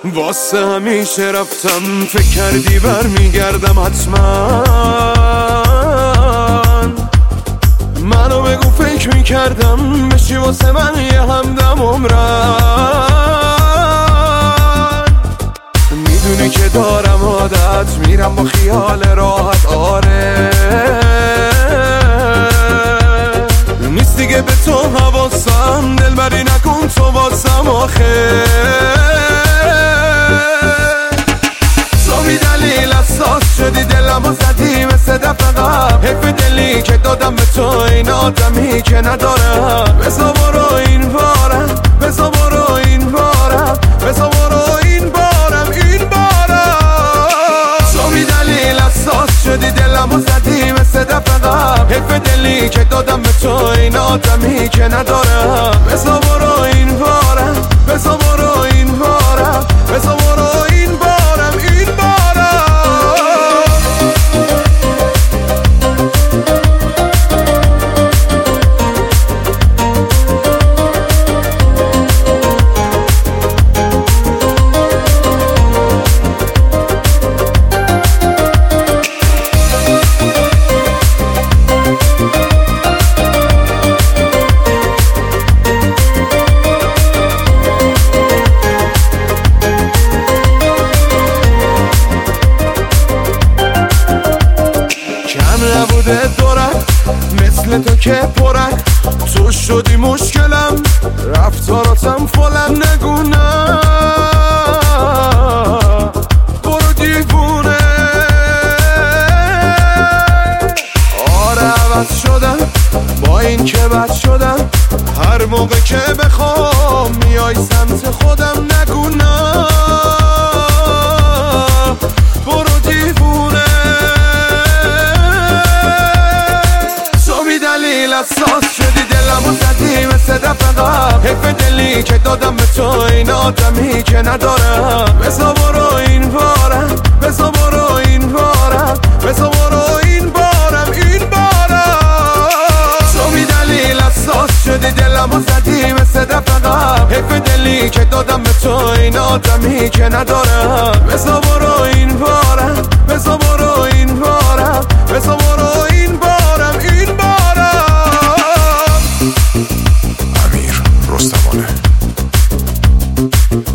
واسه همیشه رفتم، فکر کردی برمیگردم حتما. منو بگو فکر میکردم بشی واسه من یه همدم عمرن. میدونی که دارم عادت، میرم با خیال راحت. آره نیست دیگه به تو حواسم، دلبری نکن تو واسم آخه. تو بی دلیل اساس شدی دلمو زدی مثل دفعه قبل. حیف دلی که دادم به تو این آدمی که ندارم. بزا برو این بارم، بزا برو این بارم، بزا برو این بارم، این بارم. تو بی دلیل اساس شدی دلمو زدی مثل دفعه قبل. حیف دلی که دادم به تو این آدمی که ندارم. بزا برو این بارم، بزا برو این بارم، بزا برو این بارم، این بارم. نبوده دورک مثل تو که پرک، تو شدی مشکلم، رفتاراتم فلم. نگونه برو دیوونه. آره عوض شدم با این که بد شدم، هر موقع که بخوام میای سمت خودم. نگونه برو دیوونه. اساس شدی دلمو زدی مثل دفعه قبل. حیف دلی که دادم به تو این آدمی که ندارم. بزا برو این بارم، بزا برو این بارم، بزا برو این بارم، این بارم. تو بی دلیل اساس شدی دلمو زدی مثل دفعه قبل. حیف دلی که دادم به تو این آدمی که ندارم. بزا برو این بارم، بزا برو این بارم، بزا برو این بارم، این بارم. امیر رستمانه.